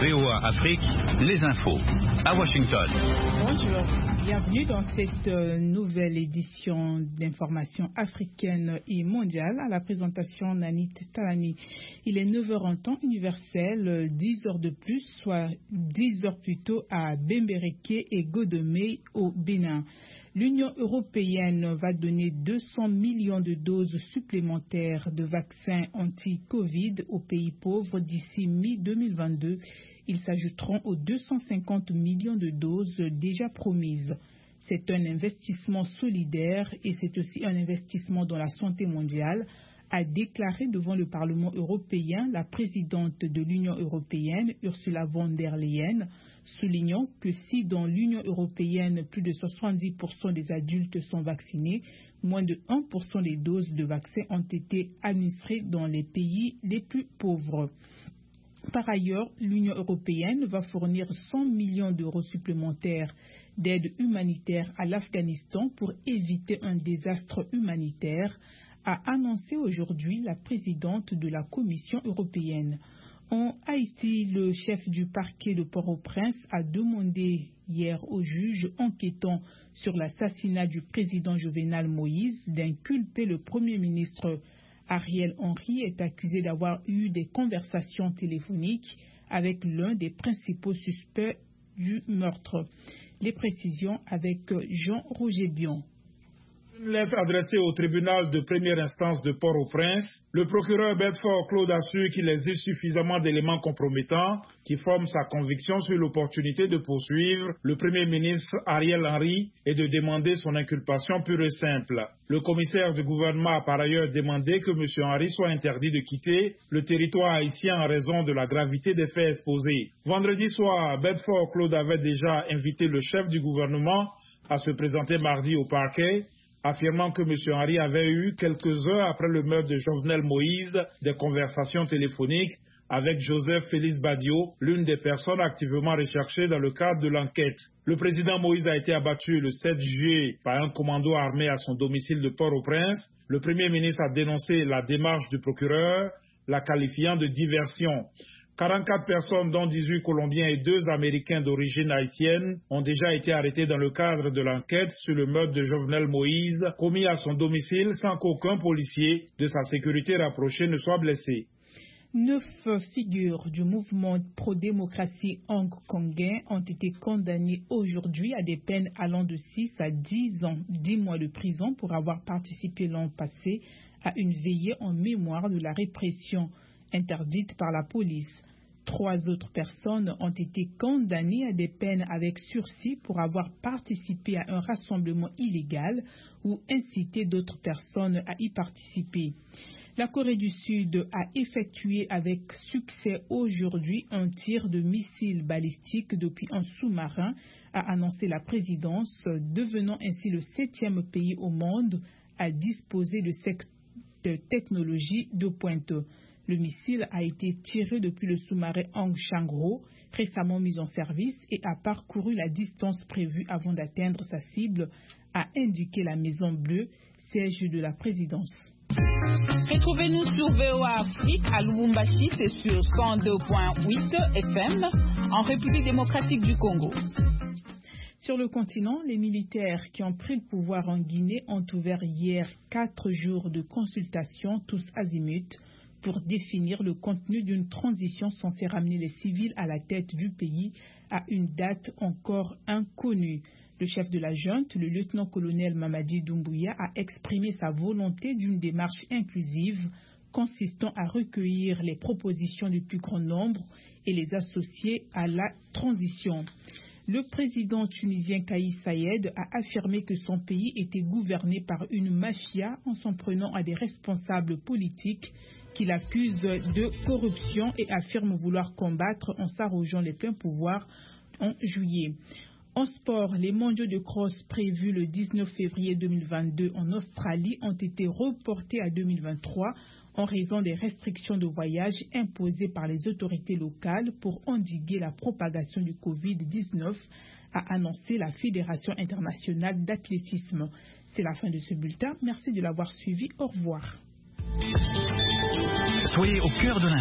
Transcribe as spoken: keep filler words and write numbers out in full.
V O A Afrique, les infos. À Washington. Bonjour, bienvenue dans cette nouvelle édition d'information africaine et mondiale. À la présentation, Nanit Talani. Il est neuf heures en temps universel, dix heures de plus, soit dix heures plus tôt à Bembereke et Godemey au Bénin. L'Union européenne va donner deux cents millions de doses supplémentaires de vaccins anti-Covid aux pays pauvres d'ici mi deux mille vingt-deux. Ils s'ajouteront aux deux cent cinquante millions de doses déjà promises. C'est un investissement solidaire et c'est aussi un investissement dans la santé mondiale, a déclaré devant le Parlement européen la présidente de l'Union européenne, Ursula von der Leyen, soulignant que si dans l'Union européenne, plus de soixante-dix pour cent des adultes sont vaccinés, moins de un pour cent des doses de vaccins ont été administrées dans les pays les plus pauvres. Par ailleurs, l'Union européenne va fournir cent millions d'euros supplémentaires d'aide humanitaire à l'Afghanistan pour éviter un désastre humanitaire, a annoncé aujourd'hui la présidente de la Commission européenne. En Haïti, le chef du parquet de Port-au-Prince a demandé hier au juge enquêtant sur l'assassinat du président Jovenel Moïse d'inculper le Premier ministre. Ariel Henry est accusé d'avoir eu des conversations téléphoniques avec l'un des principaux suspects du meurtre. Les précisions avec Jean-Roger Bion. Une lettre adressée au tribunal de première instance de Port-au-Prince, le procureur Bedford Claude assure qu'il existe suffisamment d'éléments compromettants qui forment sa conviction sur l'opportunité de poursuivre le Premier ministre Ariel Henry et de demander son inculpation pure et simple. Le commissaire du gouvernement a par ailleurs demandé que M. Henry soit interdit de quitter le territoire haïtien en raison de la gravité des faits exposés. Vendredi soir, Bedford Claude avait déjà invité le chef du gouvernement à se présenter mardi au parquet, affirmant que M. Henry avait eu, quelques heures après le meurtre de Jovenel Moïse, des conversations téléphoniques avec Joseph Félix Badio, l'une des personnes activement recherchées dans le cadre de l'enquête. Le président Moïse a été abattu le sept juillet par un commando armé à son domicile de Port-au-Prince. Le Premier ministre a dénoncé la démarche du procureur, la qualifiant de diversion. quarante-quatre personnes, dont dix-huit Colombiens et deux Américains d'origine haïtienne, ont déjà été arrêtés dans le cadre de l'enquête sur le meurtre de Jovenel Moïse, commis à son domicile sans qu'aucun policier de sa sécurité rapprochée ne soit blessé. Neuf figures du mouvement pro-démocratie hongkongais ont été condamnées aujourd'hui à des peines allant de six à dix ans, dix mois de prison pour avoir participé l'an passé à une veillée en mémoire de la répression interdite par la police. Trois autres personnes ont été condamnées à des peines avec sursis pour avoir participé à un rassemblement illégal ou incité d'autres personnes à y participer. La Corée du Sud a effectué avec succès aujourd'hui un tir de missiles balistiques depuis un sous-marin, a annoncé la présidence, devenant ainsi le septième pays au monde à disposer de cette technologie de pointe. Le missile a été tiré depuis le sous-marin Hong Chang-ro, récemment mis en service, et a parcouru la distance prévue avant d'atteindre sa cible, a indiqué la Maison Bleue, siège de la présidence. Retrouvez-nous sur V O A Afrique à Lubumbashi, c'est sur cent deux virgule huit F M, en République démocratique du Congo. Sur le continent, les militaires qui ont pris le pouvoir en Guinée ont ouvert hier quatre jours de consultation, tous azimuts, pour définir le contenu d'une transition censée ramener les civils à la tête du pays à une date encore inconnue. Le chef de la junte, le lieutenant-colonel Mamadi Doumbouya, a exprimé sa volonté d'une démarche inclusive consistant à recueillir les propositions du plus grand nombre et les associer à la transition. Le président tunisien Kais Saied a affirmé que son pays était gouverné par une mafia en s'en prenant à des responsables politiques qu'il accuse de corruption et affirme vouloir combattre en s'arrogeant les pleins pouvoirs en juillet. En sport, les mondiaux de cross prévus le dix-neuf février deux mille vingt-deux en Australie ont été reportés à deux mille vingt-trois en raison des restrictions de voyage imposées par les autorités locales pour endiguer la propagation du covid dix-neuf, a annoncé la Fédération internationale d'athlétisme. C'est la fin de ce bulletin. Merci de l'avoir suivi. Au revoir. Soyez au cœur de l'info.